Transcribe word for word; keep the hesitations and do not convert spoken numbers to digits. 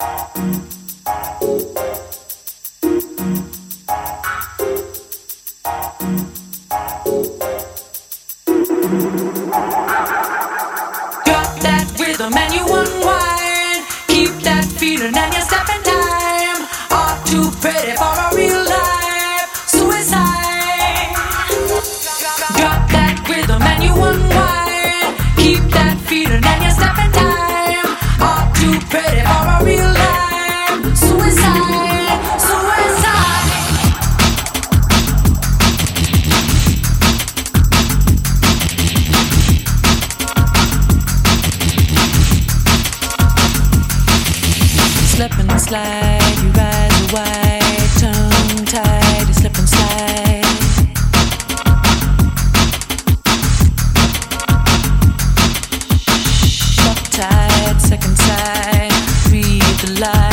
that rhythm and you unwind. Keep that feeling and you step in time. All too pretty for a real life suicide. Drop that rhythm and you unwind. Keep that feeling and you step in time. All too pretty for a real life suicide. Suicide. Slip and slide, you rise wide, tongue tied, you slip and slide. Shut tight, second side, breathe the light.